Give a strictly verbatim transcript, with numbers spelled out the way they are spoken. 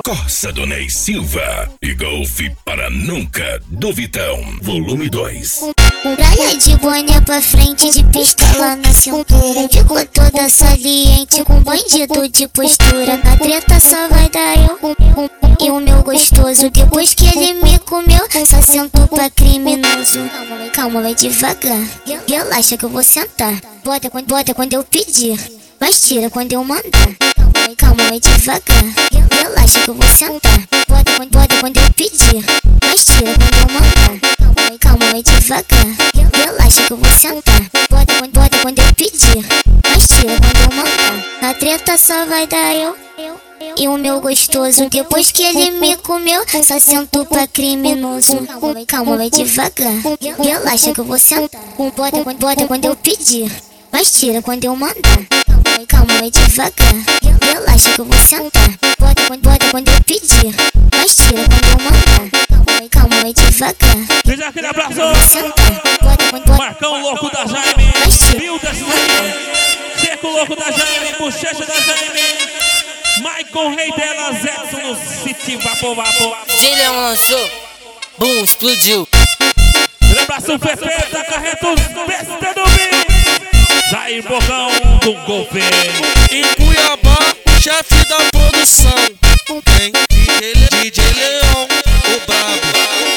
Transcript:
Corsa do Ney Silva e Golfe para Nunca do Vitão, volume dois. Praia de boné pra frente, de pistola na cintura. Ficou toda saliente com bandido de postura. Na treta só vai dar eu e o meu gostoso. Depois que ele me comeu, só sentou pra criminoso. Calma, vai devagar, relaxa que eu vou sentar. Bota quando, bota quando eu pedir, mas tira quando eu mandar. Calma, vai devagar, relaxa que eu vou sentar. Bota quando, bota quando eu pedir, mas tira quando eu mandar. Calma, vai devagar, relaxa que eu vou sentar. Bota quando, bota quando eu pedir, mas tira quando eu mandar. Na treta só vai dar eu e o meu gostoso. Depois que ele me comeu, só sentou pra criminoso. Calma, vai devagar, relaxa que eu vou sentar. Bota quando, bota quando eu pedir, mas tira quando eu mandar. Calma, vai devagar, relaxa que eu vou sentar. Bota quando, bota quando eu pedir, mas tira quando eu mandar. Calma, vai devagar. Fiz aquele abraço, Marcão louco da Jaime, Viu da Jaime, Seco louco da Jaime, Bochecha da Jaime, Maicon Rei dela, Zetson no City, Vapo Vapo. D J Leão lançou, boom, explodiu. Um abraço, Fefe, da Carretos, besta do bem. Jair Bocão do Golfe. Em Cuiabá, chefe da produção, tem D J, D J Leão, o brabo.